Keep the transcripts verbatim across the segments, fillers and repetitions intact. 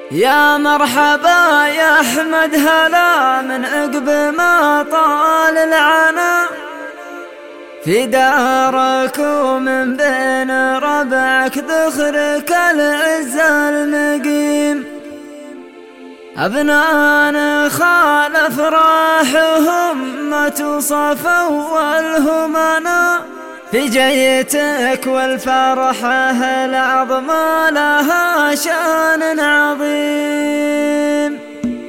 يا مرحبا يا أحمد، هلا من عقب ما طال العنا في دارك ومن بين ربعك ذخرك العز المقيم. أبنان خال فرحهم ما توصف أولهم أنا في جيتك، والفرحة العظمى لها شان عظيم.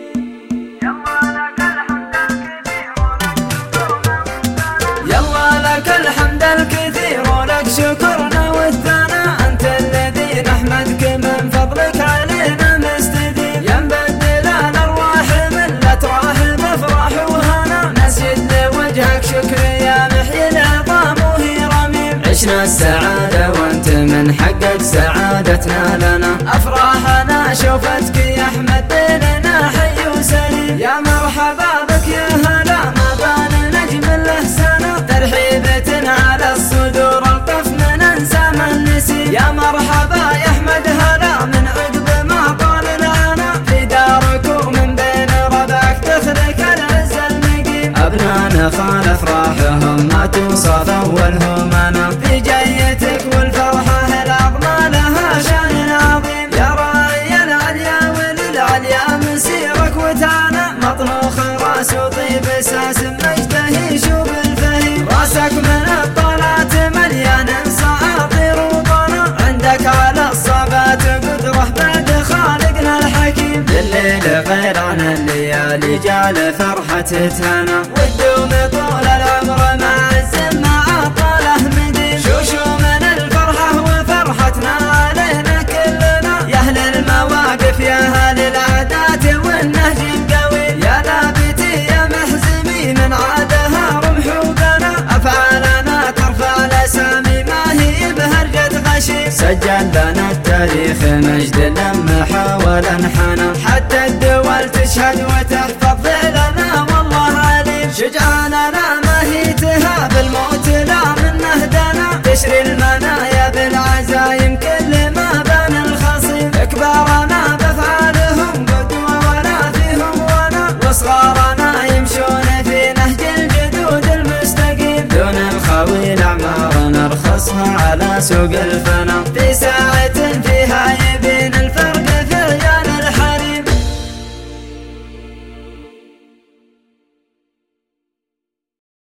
يلا لك الحمد الكثير ولك شكرنا والثناء، أنت الذي نحمدك من فضلك علينا مستديم. يا مبدل الأرواح من لا تراح بفرح وهنا، نسجد لوجهك شكر يا محيي العظام وهي رميم. عشنا السعادة وانت من حقك سعادتنا لنا، أفراحنا شوفتك يا أحمد بيننا حي وسليم. يا مرحبا بك يا هلا ما بان نجم له سنة، ترحيبة على الصدور الطفنا ننسى من نسي. يا مرحبا يا أحمد هلا من عقب ما طال العنا في دارك ومن بين ربعك دخلك العز المقيم. أبنانا خال أفراحهم ما توصف أولهم أنا في جيتك، والفرحة العظمى لها شان عظيم. يا راعي العليا وللعليا مسيرك وتعنا، مطنوخ راس وطيب اساس مجده يشوب الفهيم. راسك من الطلعات مليان ساطير وطنا، عندك على الصعبات قدره بعد خالقنا الحكيم. الليل غير عن الليالي جعل فرحة تهنا، والدوم طول العمر مع عز مع طاله مدين. شوشو من الفرحة وفرحتنا علينا كلنا، يا أهل المواقف يا أهل العادات والنهج القوي. يا لابتي يا محزمي من عادها رمح وبنا، أفعالنا ترفع الأسامي ما هي بهرجة غشيم. سجل لنا التاريخ مجد لمح ولنحنا، حتى الدول تشهد وتحفظ فعلنا والله عليم. شجعاننا ما هي تهاب الموت لا من نهدنا، تشري المنايا بالعزايم كل ما بان الخصيم. اكبارنا بافعالهم قدوة ولا فيهم ولا، وصغارنا يمشون في نهج الجدود المستقيم. دون الخوي الاعمار نرخصها على سوق الفنا،